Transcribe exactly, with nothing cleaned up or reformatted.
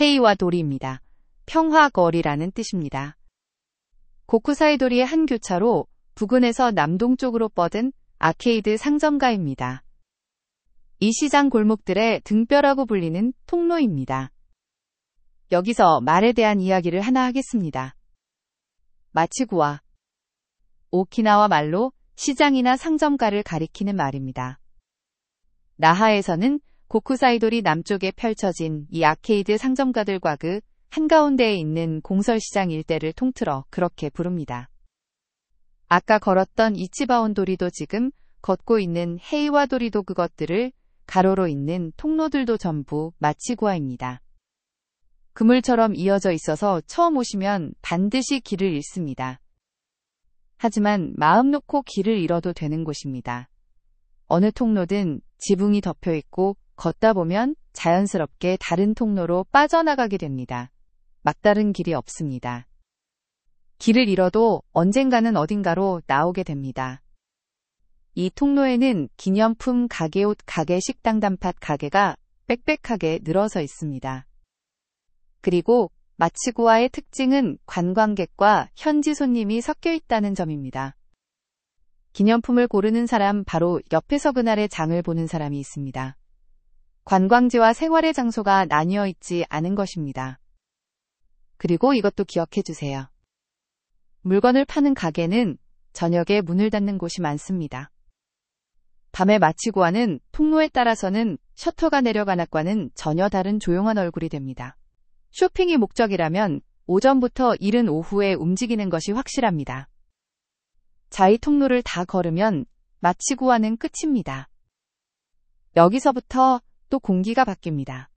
헤이와 도리입니다. 평화거리라는 뜻입니다. 고쿠사이도리의 한 교차로 부근에서 남동쪽으로 뻗은 아케이드 상점가입니다. 이 시장 골목들의 등뼈라고 불리는 통로입니다. 여기서 말에 대한 이야기를 하나 하겠습니다. 마치구와. 오키나와 말로 시장이나 상점가를 가리키는 말입니다. 나하에서는 고쿠사이도리 남쪽에 펼쳐진 이 아케이드 상점가들과 그 한가운데에 있는 공설시장 일대를 통틀어 그렇게 부릅니다. 아까 걸었던 이치바온 도리도 지금 걷고 있는 헤이와 도리도 그것들을 가로로 잇는 통로들도 전부 마치구와입니다. 그물처럼 이어져 있어서 처음 오시면 반드시 길을 잃습니다. 하지만 마음 놓고 길을 잃어도 되는 곳입니다. 어느 통로든 지붕이 덮여 있고 걷다 보면 자연스럽게 다른 통로로 빠져나가게 됩니다. 막다른 길이 없습니다. 길을 잃어도 언젠가는 어딘가로 나오게 됩니다. 이 통로에는 기념품 가게, 옷 가게, 식당, 단팥 가게가 빽빽하게 늘어서 있습니다. 그리고 마치구와의 특징은 관광객과 현지 손님이 섞여 있다는 점입니다. 기념품을 고르는 사람 바로 옆에서 그날의 장을 보는 사람이 있습니다. 관광지와 생활의 장소가 나뉘어 있지 않은 것입니다. 그리고 이것도 기억해 주세요. 물건을 파는 가게는 저녁에 문을 닫는 곳이 많습니다. 밤에 마치구와는 통로에 따라서는 셔터가 내려간 낮과는 전혀 다른 조용한 얼굴이 됩니다. 쇼핑이 목적이라면 오전부터 이른 오후에 움직이는 것이 확실합니다. 자, 이 통로를 다 걸으면 마치구와는 끝입니다. 여기서부터 또 공기가 바뀝니다.